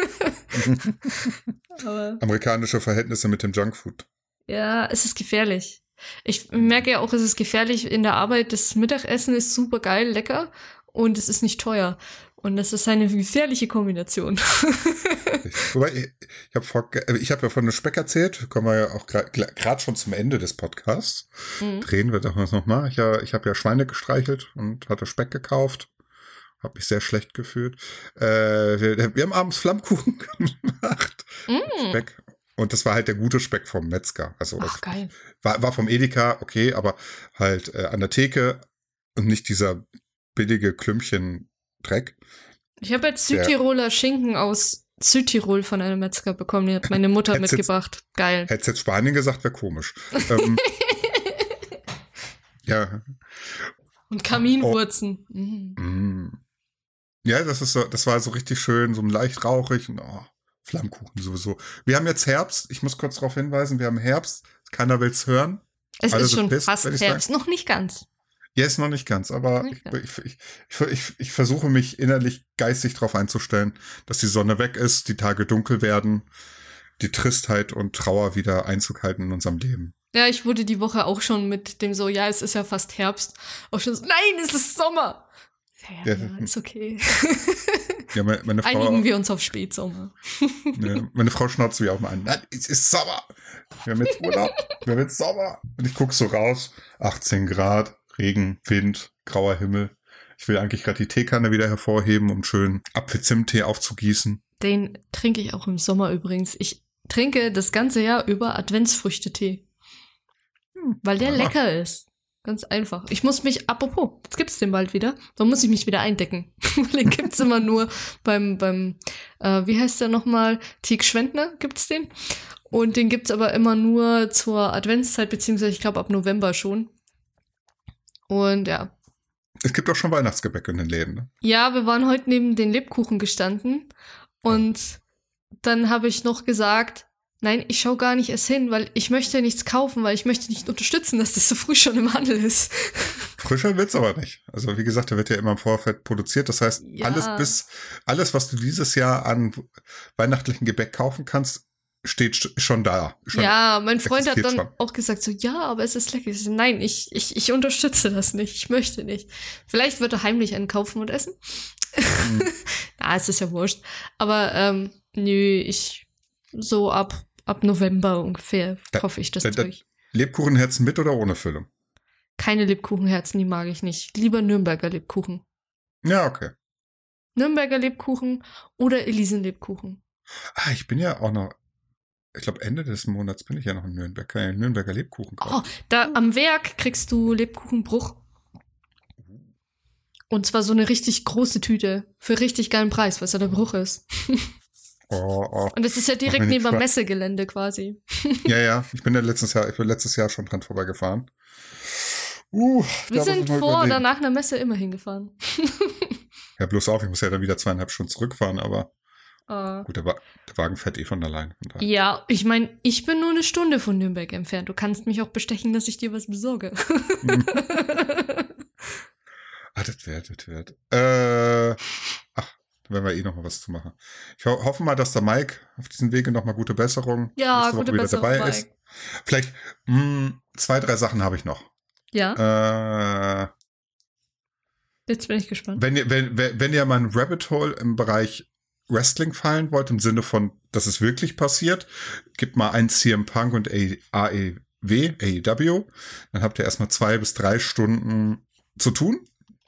Aber
amerikanische Verhältnisse mit dem Junkfood.
Ja, es ist gefährlich. Ich merke ja auch, es ist gefährlich in der Arbeit. Das Mittagessen ist super geil, lecker und es ist nicht teuer. Und das ist eine gefährliche Kombination.
Wobei, ich habe ja von einem Speck erzählt. Kommen wir ja auch gerade schon zum Ende des Podcasts. Drehen wir doch noch mal. Ich habe ja Schweine gestreichelt und hatte Speck gekauft. Habe mich sehr schlecht gefühlt. Wir haben abends Flammkuchen gemacht. Speck. Und das war halt der gute Speck vom Metzger. Also
geil.
War vom Edeka, okay, aber halt an der Theke und nicht dieser billige Klümpchen-Dreck.
Ich habe jetzt Südtiroler Schinken aus Südtirol von einem Metzger bekommen. Die hat meine Mutter mitgebracht. Geil.
Hättest jetzt Spanien gesagt, wäre komisch. Ja.
Und Kaminwurzen.
Ja, das war so richtig schön, so leicht rauchig und Flammkuchen sowieso. Wir haben jetzt Herbst. Ich muss kurz darauf hinweisen, wir haben Herbst. Keiner will es hören.
Es ist schon fast Herbst. Noch nicht ganz.
Ja, ist noch nicht ganz, aber ich versuche mich innerlich geistig darauf einzustellen, dass die Sonne weg ist, die Tage dunkel werden, die Tristheit und Trauer wieder Einzug halten in unserem Leben.
Ja, ich wurde die Woche auch schon mit dem so, ja, es ist ja fast Herbst, auch schon so, nein, es ist Sommer. Ja, ist okay.
Ja, meine Frau,
einigen wir uns auf Spätsommer.
Ja, meine Frau schnauzt mich auch mal an. Nein, es ist Sommer. Wir haben jetzt Urlaub. Wir haben jetzt Sommer. Und ich gucke so raus. 18 Grad, Regen, Wind, grauer Himmel. Ich will eigentlich gerade die Teekanne wieder hervorheben, um schön Apfel-Zimt-Tee aufzugießen. Den
trinke ich auch im Sommer übrigens. Ich trinke das ganze Jahr über Adventsfrüchtetee. Weil der lecker ist. Ganz einfach. Ich muss mich, apropos, jetzt gibt's den bald wieder, dann muss ich mich wieder eindecken. Den gibt's immer nur beim wie heißt der nochmal? Tieg Schwendner gibt's den. Und den gibt's aber immer nur zur Adventszeit, beziehungsweise ich glaube ab November schon. Und ja.
Es gibt auch schon Weihnachtsgebäck in den Läden, ne?
Ja, wir waren heute neben den Lebkuchen gestanden und dann habe ich noch gesagt, nein, ich schaue gar nicht erst hin, weil ich möchte nichts kaufen, weil ich möchte nicht unterstützen, dass das so früh schon im Handel ist.
Frischer wird's aber nicht. Also wie gesagt, der wird ja immer im Vorfeld produziert. Das heißt, alles, was du dieses Jahr an weihnachtlichen Gebäck kaufen kannst, steht schon da.
Mein Freund hat dann auch gesagt so, ja, aber es ist lecker. Ich so, nein, ich unterstütze das nicht. Ich möchte nicht. Vielleicht wird er heimlich einen kaufen und essen. Es ist ja wurscht. Aber nö, so ab November ungefähr hoffe ich das durch.
Lebkuchenherzen mit oder ohne Füllung?
Keine Lebkuchenherzen, die mag ich nicht. Lieber Nürnberger Lebkuchen.
Ja, okay.
Nürnberger Lebkuchen oder Elisenlebkuchen.
Ich bin ja auch noch, ich glaube Ende des Monats bin ich ja noch in Nürnberg. Kann ja Nürnberger Lebkuchen kaufen.
Da am Werk kriegst du Lebkuchenbruch. Und zwar so eine richtig große Tüte für richtig geilen Preis, was ja der Bruch ist. Und das ist ja direkt neben dem Messegelände quasi.
Ja, ich bin letztes Jahr schon dran vorbeigefahren.
Wir sind vor oder nach einer Messe immer hingefahren.
Ja, bloß auf, ich muss ja dann wieder 2,5 Stunden zurückfahren, aber Gut, der Wagen fährt von alleine.
Ja, ich meine, ich bin nur 1 Stunde von Nürnberg entfernt. Du kannst mich auch bestechen, dass ich dir was besorge.
Das wird. Da werden wir noch mal was zu machen. Ich hoffe mal, dass der Mike auf diesem Wege noch mal gute Besserung
gute Besserung
dabei ist. Vielleicht 2, 3 Sachen habe ich noch.
Ja. Jetzt bin ich gespannt.
Wenn ihr mal ein Rabbit Hole im Bereich Wrestling fallen wollt, im Sinne von, dass es wirklich passiert, gebt mal ein CM Punk und AEW. Dann habt ihr erstmal 2 bis 3 Stunden zu tun.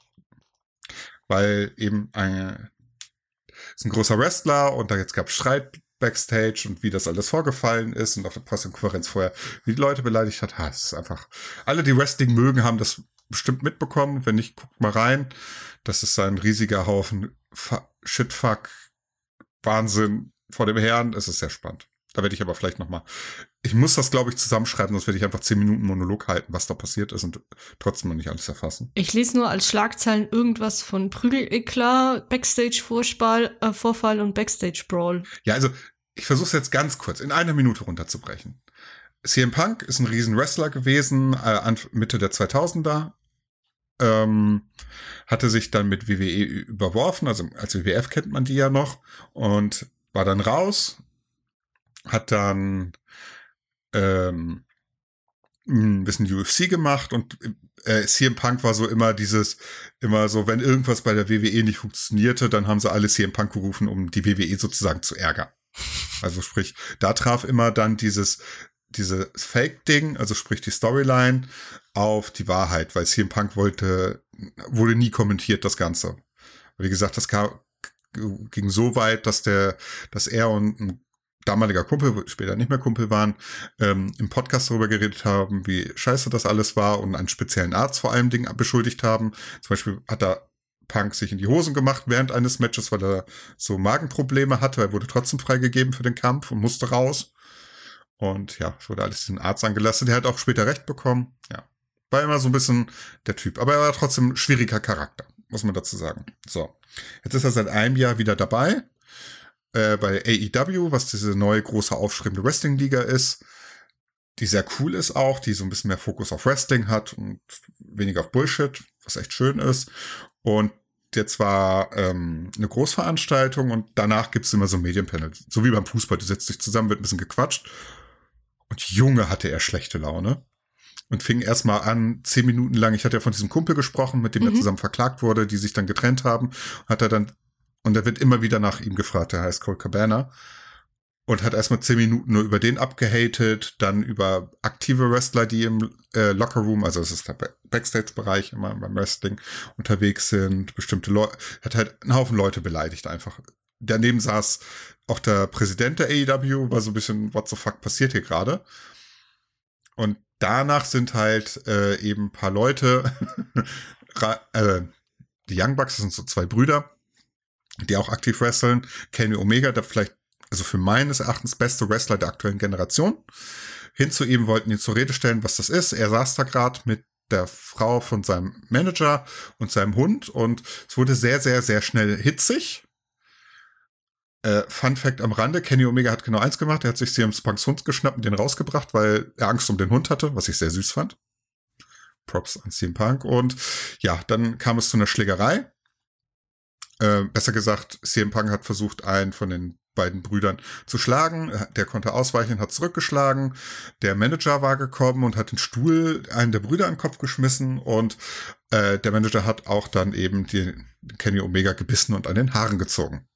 Weil eben ist ein großer Wrestler und da jetzt gab es Streit Backstage und wie das alles vorgefallen ist und auf der Pressekonferenz vorher, wie die Leute beleidigt hat. Es ist einfach, alle, die Wrestling mögen, haben das bestimmt mitbekommen. Wenn nicht, guckt mal rein. Das ist ein riesiger Haufen Shitfuck, Wahnsinn vor dem Herrn. Es ist sehr spannend. Da werde ich aber vielleicht noch mal, ich muss das, glaube ich, zusammenschreiben, sonst werde ich einfach 10 Minuten Monolog halten, was da passiert ist und trotzdem noch nicht alles erfassen.
Ich lese nur als Schlagzeilen irgendwas von Prügeleklat, Backstage-Vorfall und Backstage-Brawl.
Ja, also ich versuche es jetzt ganz kurz in 1 Minute runterzubrechen. CM Punk ist ein riesen Wrestler gewesen, Mitte der 2000er. Hatte sich dann mit WWE überworfen, also als WWF kennt man die ja noch, und war dann raus, hat dann ein bisschen UFC gemacht und CM Punk war so immer so, wenn irgendwas bei der WWE nicht funktionierte, dann haben sie alle CM Punk gerufen, um die WWE sozusagen zu ärgern. Also sprich, da traf immer dann dieses Fake-Ding, also sprich die Storyline, auf die Wahrheit, weil CM Punk wurde nie kommentiert, das Ganze. Wie gesagt, das ging so weit, dass er und ein damaliger Kumpel, wo später nicht mehr Kumpel waren, im Podcast darüber geredet haben, wie scheiße das alles war und einen speziellen Arzt vor allem Dingen beschuldigt haben. Zum Beispiel hat da Punk sich in die Hosen gemacht während eines Matches, weil er so Magenprobleme hatte. Er wurde trotzdem freigegeben für den Kampf und musste raus. Und ja, es wurde alles den Arzt angelassen. Der hat auch später Recht bekommen. Ja, war immer so ein bisschen der Typ. Aber er war trotzdem ein schwieriger Charakter, muss man dazu sagen. So, jetzt ist er seit einem Jahr wieder dabei. Bei AEW, was diese neue große aufstrebende Wrestling-Liga ist, die sehr cool ist auch, die so ein bisschen mehr Fokus auf Wrestling hat und weniger auf Bullshit, was echt schön ist. Und jetzt war eine Großveranstaltung und danach gibt's immer so ein Medienpanel, so wie beim Fußball, du setzt dich zusammen, wird ein bisschen gequatscht. Und Junge, hatte er schlechte Laune. Und fing erstmal an, 10 Minuten lang, ich hatte ja von diesem Kumpel gesprochen, mit dem er zusammen verklagt wurde, die sich dann getrennt haben, und er wird immer wieder nach ihm gefragt, der heißt Colt Cabana. Und hat erstmal 10 Minuten nur über den abgehatet, dann über aktive Wrestler, die im Lockerroom, also das ist der Backstage-Bereich immer beim Wrestling, unterwegs sind, bestimmte Leute, hat halt einen Haufen Leute beleidigt einfach. Daneben saß auch der Präsident der AEW, war so ein bisschen, what the fuck passiert hier gerade? Und danach sind halt eben ein paar Leute, die Young Bucks, das sind so 2 Brüder, die auch aktiv wresteln. Kenny Omega, der vielleicht, also für meines Erachtens beste Wrestler der aktuellen Generation. Hin zu ihm, wollten ihn zur Rede stellen, was das ist. Er saß da gerade mit der Frau von seinem Manager und seinem Hund und es wurde sehr, sehr, sehr schnell hitzig. Fun Fact am Rande, Kenny Omega hat genau eins gemacht. Er hat sich CM Punks Hund geschnappt und den rausgebracht, weil er Angst um den Hund hatte, was ich sehr süß fand. Props an CM Punk. Und ja, dann kam es zu einer Schlägerei. Besser gesagt, CM Punk hat versucht, einen von den beiden Brüdern zu schlagen. Der konnte ausweichen, hat zurückgeschlagen. Der Manager war gekommen und hat den Stuhl einen der Brüder in den Kopf geschmissen. Und der Manager hat auch dann eben den Kenny Omega gebissen und an den Haaren gezogen.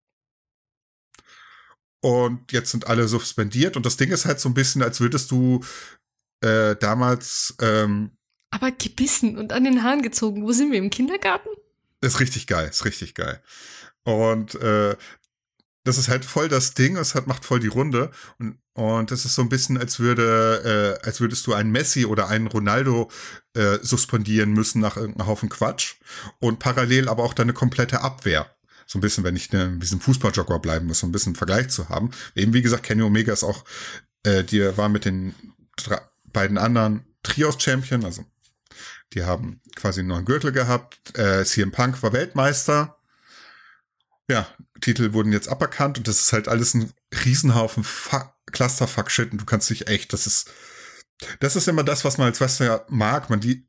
Und jetzt sind alle suspendiert. Und das Ding ist halt so ein bisschen, als würdest du damals...
Aber gebissen und an den Haaren gezogen. Wo sind wir, im Kindergarten?
Ist richtig geil. Und das ist halt voll das Ding, macht voll die Runde. Und das ist so ein bisschen, als würdest du einen Messi oder einen Ronaldo suspendieren müssen nach irgendeinem Haufen Quatsch. Und parallel aber auch deine komplette Abwehr. So ein bisschen, wenn ich in diesem Fußballjogger bleiben muss, so ein bisschen einen Vergleich zu haben. Eben, wie gesagt, Kenny Omega ist auch, die war mit den beiden anderen Trios-Champion, also die haben quasi einen neuen Gürtel gehabt. CM Punk war Weltmeister. ja, Titel wurden jetzt aberkannt und das ist halt alles ein Riesenhaufen Clusterfuck-Shit und du kannst dich echt, das ist immer das, was man als Wrestler mag,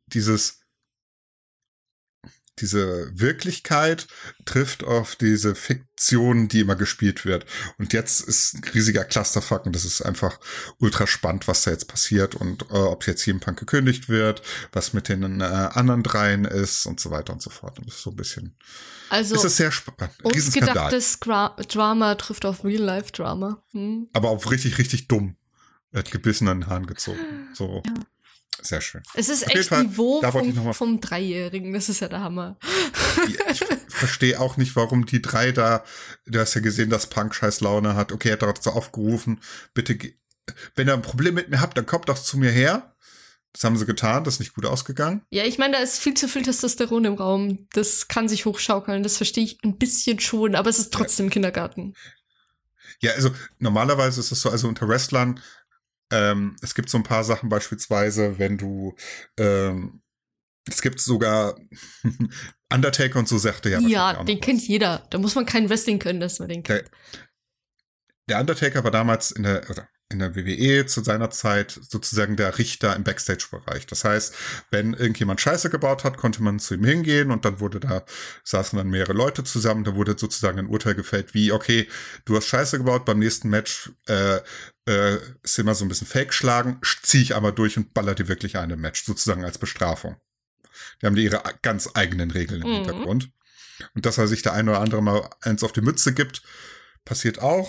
diese Wirklichkeit trifft auf diese Fiktion, die immer gespielt wird. Und jetzt ist ein riesiger Clusterfuck und das ist einfach ultra spannend, was da jetzt passiert und ob jetzt CM Punk gekündigt wird, was mit den anderen dreien ist und so weiter und so fort. Und das ist so ein bisschen,
also
es ist sehr spannend.
Ausgedachtes Drama trifft auf Real-Life-Drama.
Aber auch richtig, richtig dumm. Er hat gebissen an den Haaren gezogen. So. Ja. Sehr schön.
Es ist echt Niveau vom Dreijährigen. Das ist ja der Hammer.
Ich verstehe auch nicht, warum die drei da, du hast ja gesehen, dass Punk scheiß Laune hat. Okay, er hat dazu aufgerufen, bitte, wenn ihr ein Problem mit mir habt, dann kommt doch zu mir her. Das haben sie getan, das ist nicht gut ausgegangen.
Ja, ich meine, da ist viel zu viel Testosteron im Raum. Das kann sich hochschaukeln, das verstehe ich ein bisschen schon, aber es ist trotzdem Kindergarten.
Ja, also normalerweise ist es so, also unter Wrestlern, es gibt so ein paar Sachen, beispielsweise, wenn du, es gibt sogar Undertaker und so, sagte ja.
Ja, den kennt jeder. Da muss man kein Wrestling können, dass man den kennt.
Der Undertaker war damals in der WWE zu seiner Zeit sozusagen der Richter im Backstage-Bereich. Das heißt, wenn irgendjemand Scheiße gebaut hat, konnte man zu ihm hingehen und dann saßen dann mehrere Leute zusammen, da wurde sozusagen ein Urteil gefällt, wie, okay, du hast Scheiße gebaut, beim nächsten Match ist immer so ein bisschen Fake schlagen, ziehe ich einmal durch und baller dir wirklich ein im Match, sozusagen als Bestrafung. Die haben ihre ganz eigenen Regeln im Hintergrund. Und dass er sich der eine oder andere mal eins auf die Mütze gibt, passiert auch.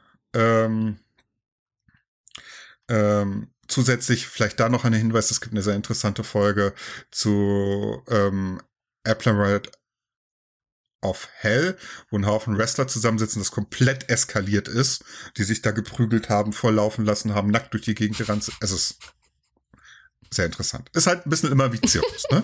Zusätzlich vielleicht da noch ein Hinweis, es gibt eine sehr interessante Folge zu Applerite of Hell, wo ein Haufen Wrestler zusammensitzen, das komplett eskaliert ist, die sich da geprügelt haben, volllaufen lassen haben, nackt durch die Gegend gerannt. Es ist sehr interessant. Ist halt ein bisschen immer wie Zirkus, ne?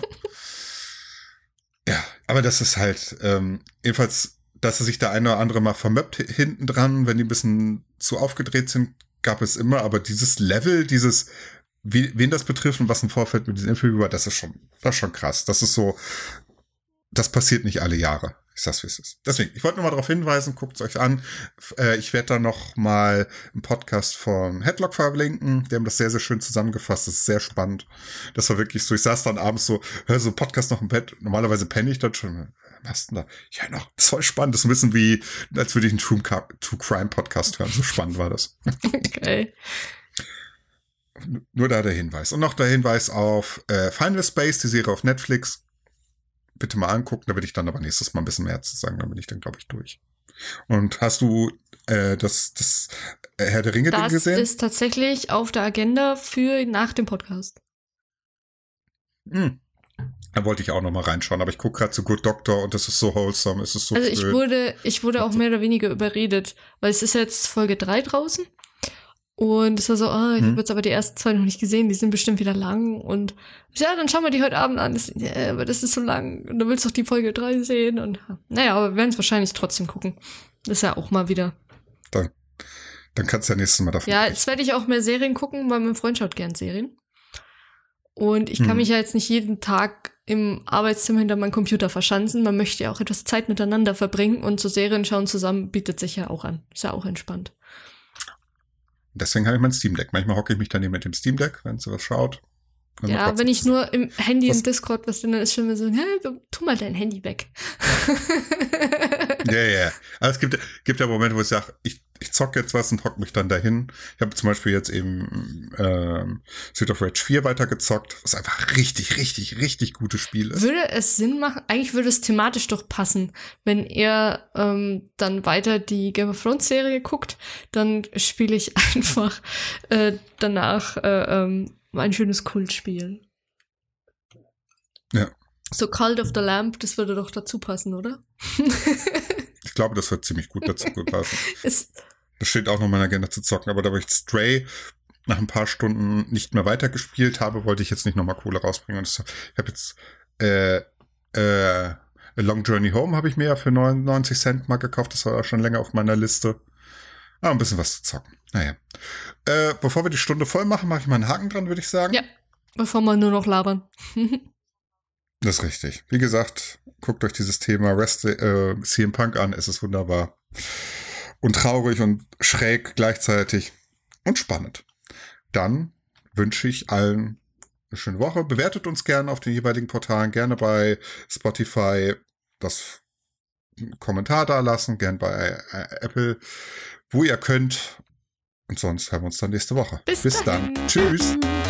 Ja, aber das ist halt jedenfalls, dass er sich der eine oder andere mal vermöppt hinten dran, wenn die ein bisschen zu aufgedreht sind, gab es immer, aber dieses Level, wen das betrifft und was im Vorfeld mit diesem Interview war, das ist schon krass. Das ist so, das passiert nicht alle Jahre. Ich sag's, wie es ist. Deswegen, ich wollte nur mal darauf hinweisen, guckt's euch an. Ich werde da noch mal einen Podcast von Headlock verlinken. Die haben das sehr, sehr schön zusammengefasst. Das ist sehr spannend. Das war wirklich so, ich saß dann abends so, hör so Podcast noch im Bett. Normalerweise penne ich dann schon. Was denn da? Ja, noch. Das ist voll spannend. Das ist ein bisschen wie, als würde ich einen True Crime Podcast hören. So spannend war das.
Okay.
Nur da der Hinweis. Und noch der Hinweis auf Final Space, die Serie auf Netflix. Bitte mal angucken, da will ich dann aber nächstes Mal ein bisschen mehr zu sagen, dann bin ich dann, glaube ich, durch. Und hast du das Herr der Ringe-Ding gesehen?
Das ist tatsächlich auf der Agenda für nach dem Podcast.
Da wollte ich auch noch mal reinschauen, aber ich gucke gerade zu Good Doctor und das ist so wholesome, es ist so schön.
Ich wurde auch mehr oder weniger überredet, weil es ist jetzt Folge 3 draußen. Und es war so, ich habe jetzt aber die ersten 2 noch nicht gesehen, die sind bestimmt wieder lang. Und ja, dann schauen wir die heute Abend an. Aber das ist so lang. Und du willst doch die Folge 3 sehen. Und naja, aber wir werden es wahrscheinlich trotzdem gucken. Das ist ja auch mal wieder.
Dann kannst du ja nächstes Mal davon.
Ja, jetzt werde ich auch mehr Serien gucken, weil mein Freund schaut gern Serien. Und ich kann mich ja jetzt nicht jeden Tag im Arbeitszimmer hinter meinem Computer verschanzen. Man möchte ja auch etwas Zeit miteinander verbringen. Und so Serien schauen zusammen bietet sich ja auch an. Ist ja auch entspannt.
Deswegen habe ich mein Steam Deck. Manchmal hocke ich mich dann eben mit dem Steam Deck, wenn sie was schaut.
Ja, wenn ich nur im Handy im Discord was dann ist schon immer so, tu mal dein Handy weg.
Ja. Also es gibt ja Momente, wo ich sage, ich zocke jetzt was und hocke mich dann dahin. Ich habe zum Beispiel jetzt eben Street of Rage 4 weitergezockt, was einfach richtig, richtig, richtig gutes Spiel ist.
Würde es Sinn machen, eigentlich würde es thematisch doch passen, wenn er dann weiter die Game of Thrones Serie guckt, dann spiele ich einfach danach ein schönes Kultspiel.
Ja.
So Cult of the Lamb, das würde doch dazu passen, oder?
Ich glaube, das wird ziemlich gut dazu passen. Das steht auch noch in meiner Agenda zu zocken, aber da ich Stray nach ein paar Stunden nicht mehr weitergespielt habe, wollte ich jetzt nicht nochmal Kohle rausbringen. Und ich habe jetzt A Long Journey Home habe ich mir ja für 99 Cent mal gekauft. Das war auch schon länger auf meiner Liste. Ein bisschen was zu zocken. Naja. Bevor wir die Stunde voll machen, mache ich mal einen Haken dran, würde ich sagen.
Ja, bevor wir nur noch labern.
Das ist richtig. Wie gesagt, guckt euch dieses Thema CM Punk an. Es ist wunderbar. Und traurig und schräg gleichzeitig. Und spannend. Dann wünsche ich allen eine schöne Woche. Bewertet uns gerne auf den jeweiligen Portalen. Gerne bei Spotify das Kommentar da lassen. Gerne bei Apple, wo ihr könnt. Und sonst hören wir uns dann nächste Woche.
Bis dann.
Tschüss.